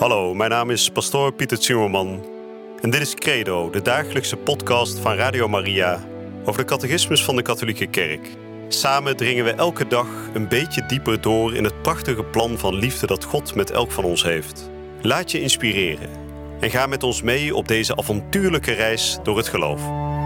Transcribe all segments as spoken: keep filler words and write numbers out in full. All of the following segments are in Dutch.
Hallo, mijn naam is pastoor Pieter Zimmerman en dit is Credo, de dagelijkse podcast van Radio Maria over de catechismus van de katholieke kerk. Samen dringen we elke dag een beetje dieper door in het prachtige plan van liefde dat God met elk van ons heeft. Laat je inspireren en ga met ons mee op deze avontuurlijke reis door het geloof.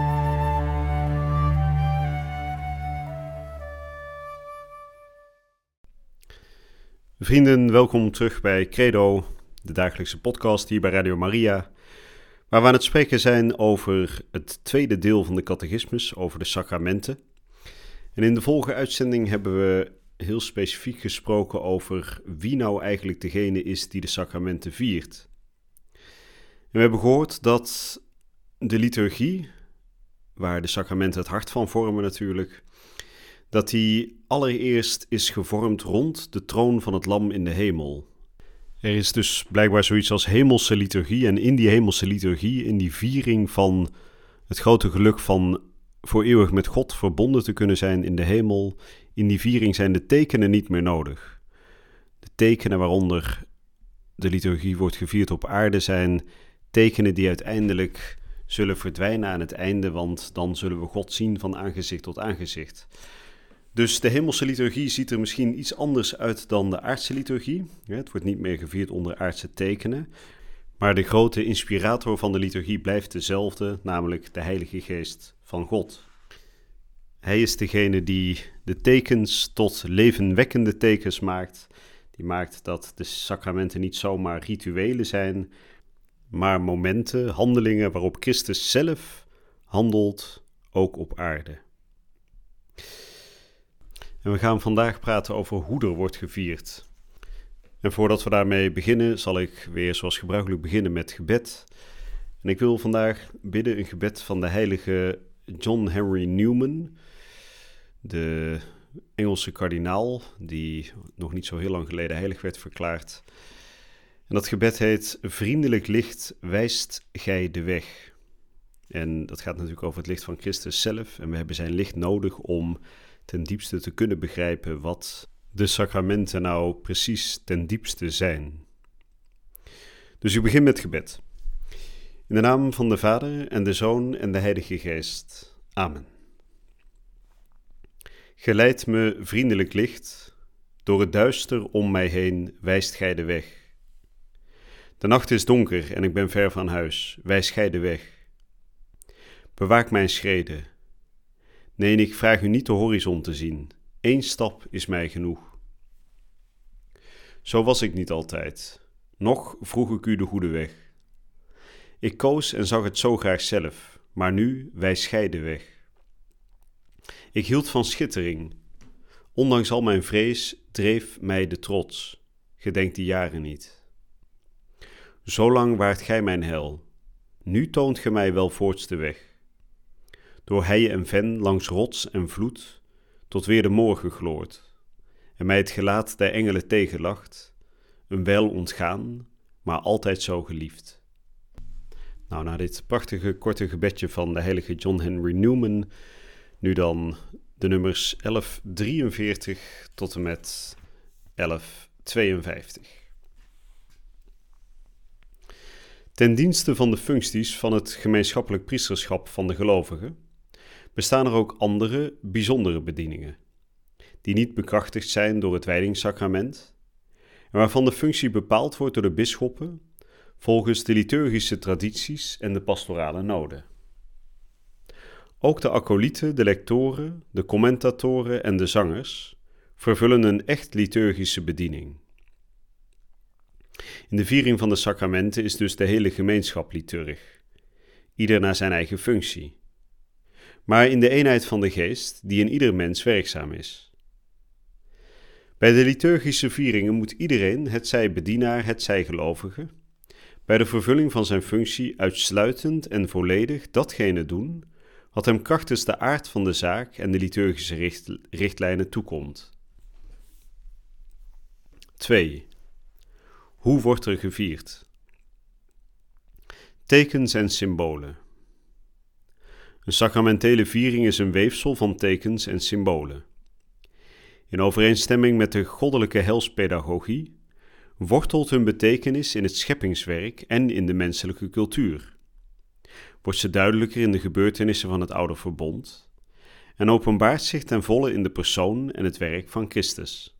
Vrienden, welkom terug bij Credo, de dagelijkse podcast hier bij Radio Maria, waar we aan het spreken zijn over het tweede deel van de catechismus, over de sacramenten. En in de volgende uitzending hebben we heel specifiek gesproken over wie nou eigenlijk degene is die de sacramenten viert. En we hebben gehoord dat de liturgie, waar de sacramenten het hart van vormen natuurlijk, dat die allereerst is gevormd rond de troon van het lam in de hemel. Er is dus blijkbaar zoiets als hemelse liturgie en in die hemelse liturgie, in die viering van het grote geluk van voor eeuwig met God verbonden te kunnen zijn in de hemel, in die viering zijn de tekenen niet meer nodig. De tekenen waaronder de liturgie wordt gevierd op aarde zijn tekenen die uiteindelijk zullen verdwijnen aan het einde, want dan zullen we God zien van aangezicht tot aangezicht. Dus de hemelse liturgie ziet er misschien iets anders uit dan de aardse liturgie. Het wordt niet meer gevierd onder aardse tekenen. Maar de grote inspirator van de liturgie blijft dezelfde, namelijk de Heilige Geest van God. Hij is degene die de tekens tot levenwekkende tekens maakt. Die maakt dat de sacramenten niet zomaar rituelen zijn, maar momenten, handelingen waarop Christus zelf handelt, ook op aarde. En we gaan vandaag praten over hoe er wordt gevierd. En voordat we daarmee beginnen, zal ik weer zoals gebruikelijk beginnen met gebed. En ik wil vandaag bidden een gebed van de heilige John Henry Newman, de Engelse kardinaal, die nog niet zo heel lang geleden heilig werd verklaard. En dat gebed heet: vriendelijk licht wijst gij de weg. En dat gaat natuurlijk over het licht van Christus zelf. En we hebben zijn licht nodig om ten diepste te kunnen begrijpen wat de sacramenten nou precies ten diepste zijn. Dus ik begin met gebed. In de naam van de Vader en de Zoon en de Heilige Geest. Amen. Geleid me vriendelijk licht, door het duister om mij heen wijst gij de weg. De nacht is donker en ik ben ver van huis, wijs gij de weg. Bewaak mijn schreden. Nee, ik vraag u niet de horizon te zien. Eén stap is mij genoeg. Zo was ik niet altijd. Nog vroeg ik u de goede weg. Ik koos en zag het zo graag zelf, maar nu wijs gij de weg. Ik hield van schittering. Ondanks al mijn vrees dreef mij de trots. Gedenk die jaren niet. Zolang waart gij mijn hel. Nu toont ge mij wel voorts de weg. Door hei en ven, langs rots en vloed, tot weer de morgen gloort, en mij het gelaat der engelen tegenlacht, een wijl ontgaan, maar altijd zo geliefd. Nou, na dit prachtige korte gebedje van de heilige John Henry Newman, nu dan de nummers elf drieënveertig tot en met elf tweeënvijftig. Ten dienste van de functies van het gemeenschappelijk priesterschap van de gelovigen bestaan er ook andere, bijzondere bedieningen, die niet bekrachtigd zijn door het wijdingssacrament en waarvan de functie bepaald wordt door de bisschoppen volgens de liturgische tradities en de pastorale noden. Ook de acolieten, de lectoren, de commentatoren en de zangers vervullen een echt liturgische bediening. In de viering van de sacramenten is dus de hele gemeenschap liturg, ieder naar zijn eigen functie, maar in de eenheid van de geest die in ieder mens werkzaam is. Bij de liturgische vieringen moet iedereen, hetzij bedienaar, hetzij gelovige, bij de vervulling van zijn functie uitsluitend en volledig datgene doen wat hem krachtens de aard van de zaak en de liturgische richt- richtlijnen toekomt. twee. Hoe wordt er gevierd? Tekens en symbolen. Een sacramentele viering is een weefsel van tekens en symbolen. In overeenstemming met de goddelijke helspedagogie wortelt hun betekenis in het scheppingswerk en in de menselijke cultuur. Wordt ze duidelijker in de gebeurtenissen van het oude verbond en openbaart zich ten volle in de persoon en het werk van Christus.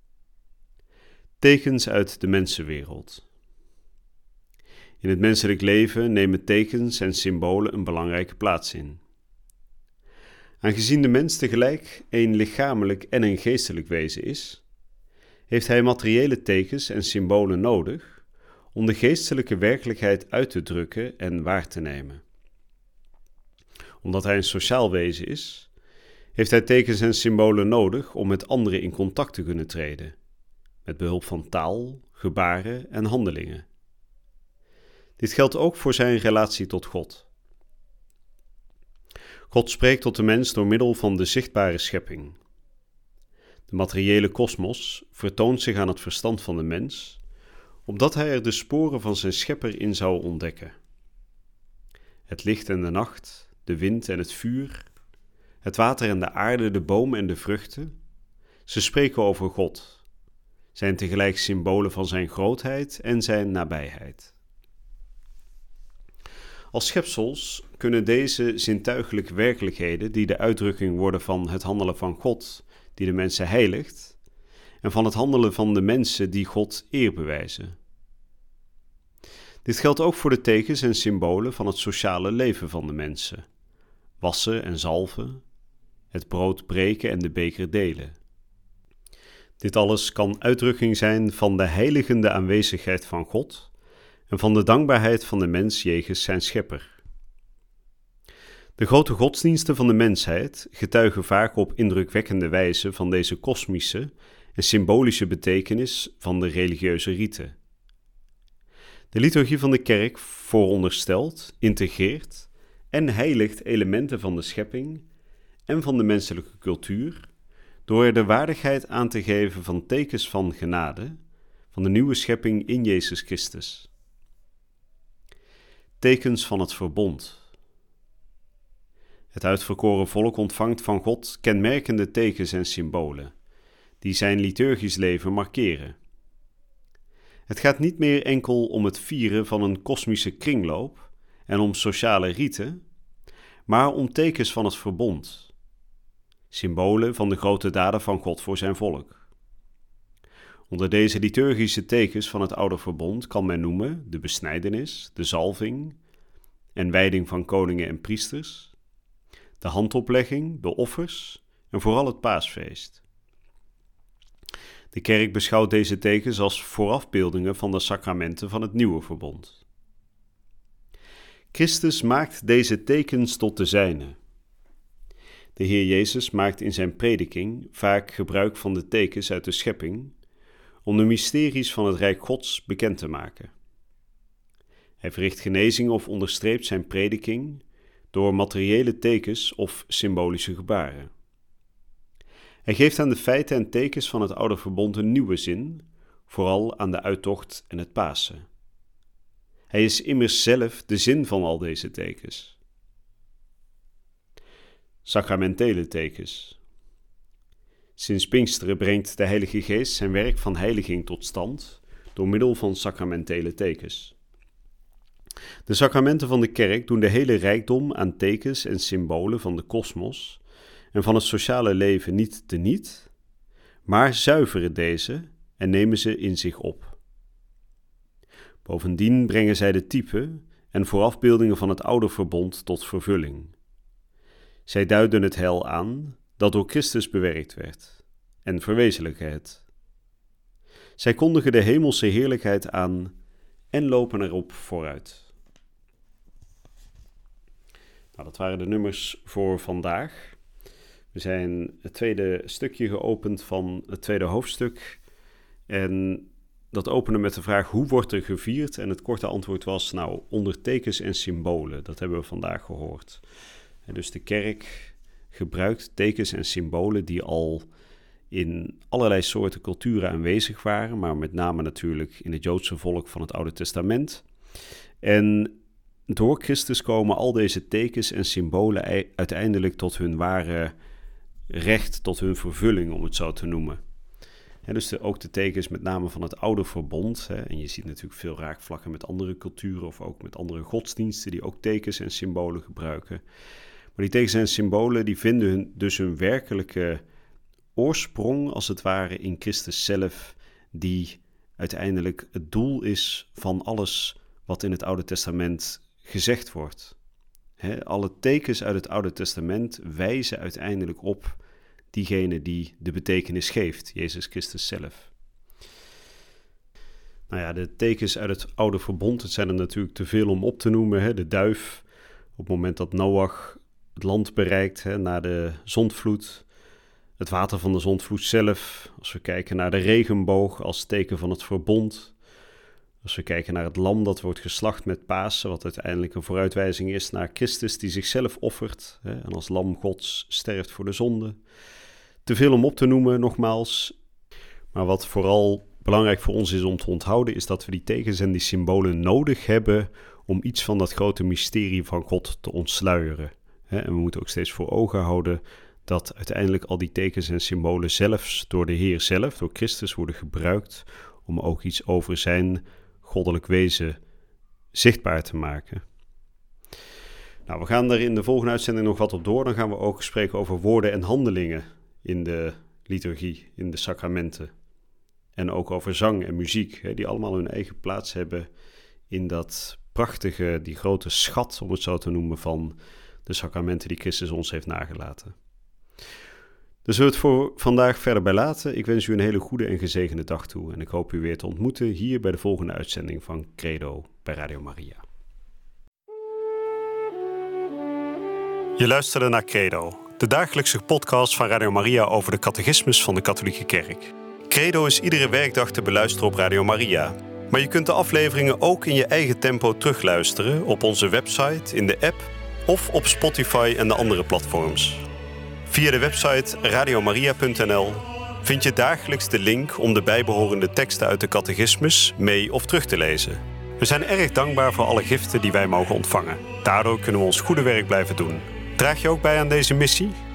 Tekens uit de mensenwereld. In het menselijk leven nemen tekens en symbolen een belangrijke plaats in. Aangezien de mens tegelijk een lichamelijk en een geestelijk wezen is, heeft hij materiële tekens en symbolen nodig om de geestelijke werkelijkheid uit te drukken en waar te nemen. Omdat hij een sociaal wezen is, heeft hij tekens en symbolen nodig om met anderen in contact te kunnen treden, met behulp van taal, gebaren en handelingen. Dit geldt ook voor zijn relatie tot God. God spreekt tot de mens door middel van de zichtbare schepping. De materiële kosmos vertoont zich aan het verstand van de mens, opdat hij er de sporen van zijn schepper in zou ontdekken. Het licht en de nacht, de wind en het vuur, het water en de aarde, de boom en de vruchten, ze spreken over God, zijn tegelijk symbolen van zijn grootheid en zijn nabijheid. Als schepsels kunnen deze zintuigelijke werkelijkheden, die de uitdrukking worden van het handelen van God, die de mensen heiligt, en van het handelen van de mensen die God eer bewijzen. Dit geldt ook voor de tekens en symbolen van het sociale leven van de mensen. Wassen en zalven, het brood breken en de beker delen. Dit alles kan uitdrukking zijn van de heiligende aanwezigheid van God en van de dankbaarheid van de mens jegens zijn schepper. De grote godsdiensten van de mensheid getuigen vaak op indrukwekkende wijze van deze kosmische en symbolische betekenis van de religieuze riten. De liturgie van de kerk vooronderstelt, integreert en heiligt elementen van de schepping en van de menselijke cultuur door er de waardigheid aan te geven van tekens van genade, van de nieuwe schepping in Jezus Christus. Tekens van het verbond. Het uitverkoren volk ontvangt van God kenmerkende tekens en symbolen, die zijn liturgisch leven markeren. Het gaat niet meer enkel om het vieren van een kosmische kringloop en om sociale riten, maar om tekens van het verbond, symbolen van de grote daden van God voor zijn volk. Onder deze liturgische tekens van het oude verbond kan men noemen de besnijdenis, de zalving en wijding van koningen en priesters, de handoplegging, de offers en vooral het paasfeest. De kerk beschouwt deze tekens als voorafbeeldingen van de sacramenten van het nieuwe verbond. Christus maakt deze tekens tot de zijne. De Heer Jezus maakt in zijn prediking vaak gebruik van de tekens uit de schepping om de mysteries van het Rijk Gods bekend te maken. Hij verricht genezing of onderstreept zijn prediking door materiële tekens of symbolische gebaren. Hij geeft aan de feiten en tekens van het oude verbond een nieuwe zin, vooral aan de uittocht en het Pasen. Hij is immers zelf de zin van al deze tekens. Sacramentele tekens. Sinds Pinksteren brengt de Heilige Geest zijn werk van heiliging tot stand door middel van sacramentele tekens. De sacramenten van de kerk doen de hele rijkdom aan tekens en symbolen van de kosmos en van het sociale leven niet teniet, maar zuiveren deze en nemen ze in zich op. Bovendien brengen zij de typen en voorafbeeldingen van het oude verbond tot vervulling. Zij duiden het heil aan dat door Christus bewerkt werd en verwezenlijken het. Zij kondigen de hemelse heerlijkheid aan en lopen erop vooruit. Nou, dat waren de nummers voor vandaag. We zijn het tweede stukje geopend van het tweede hoofdstuk. En dat openen met de vraag: hoe wordt er gevierd? En het korte antwoord was: nou, onder tekens en symbolen. Dat hebben we vandaag gehoord. En dus de kerk gebruikt tekens en symbolen die al in allerlei soorten culturen aanwezig waren, maar met name natuurlijk in het Joodse volk van het Oude Testament. En door Christus komen al deze tekens en symbolen uiteindelijk tot hun ware recht, tot hun vervulling, om het zo te noemen. En dus de, ook de tekens met name van het oude verbond. Hè. En je ziet natuurlijk veel raakvlakken met andere culturen of ook met andere godsdiensten die ook tekens en symbolen gebruiken. Maar die tekens en symbolen die vinden hun, dus hun werkelijke oorsprong als het ware in Christus zelf, die uiteindelijk het doel is van alles wat in het Oude Testament gezegd wordt. He, alle tekens uit het Oude Testament wijzen uiteindelijk op diegene die de betekenis geeft, Jezus Christus zelf. Nou ja, de tekens uit het Oude Verbond, het zijn er natuurlijk te veel om op te noemen. Hè. De duif, op het moment dat Noach het land bereikt, hè, na de zondvloed. Het water van de zondvloed zelf, als we kijken naar de regenboog als teken van het verbond. Als we kijken naar het lam dat wordt geslacht met Pasen, wat uiteindelijk een vooruitwijzing is naar Christus die zichzelf offert hè, en als lam Gods sterft voor de zonde. Te veel om op te noemen, nogmaals. Maar wat vooral belangrijk voor ons is om te onthouden, is dat we die tekens en die symbolen nodig hebben om iets van dat grote mysterie van God te ontsluieren. En we moeten ook steeds voor ogen houden dat uiteindelijk al die tekens en symbolen zelfs door de Heer zelf, door Christus, worden gebruikt om ook iets over zijn goddelijk wezen zichtbaar te maken. Nou, we gaan er in de volgende uitzending nog wat op door. Dan gaan we ook spreken over woorden en handelingen in de liturgie, in de sacramenten. En ook over zang en muziek, die allemaal hun eigen plaats hebben in dat prachtige, die grote schat, om het zo te noemen, van de sacramenten die Christus ons heeft nagelaten. Dus zullen we het voor vandaag verder bij laten. Ik wens u een hele goede en gezegende dag toe. En ik hoop u weer te ontmoeten hier bij de volgende uitzending van Credo bij Radio Maria. Je luisterde naar Credo, de dagelijkse podcast van Radio Maria over de catechismus van de Katholieke Kerk. Credo is iedere werkdag te beluisteren op Radio Maria. Maar je kunt de afleveringen ook in je eigen tempo terugluisteren op onze website, in de app of op Spotify en de andere platforms. Via de website radiomaria punt n l vind je dagelijks de link om de bijbehorende teksten uit de catechismus mee of terug te lezen. We zijn erg dankbaar voor alle giften die wij mogen ontvangen. Daardoor kunnen we ons goede werk blijven doen. Draag je ook bij aan deze missie?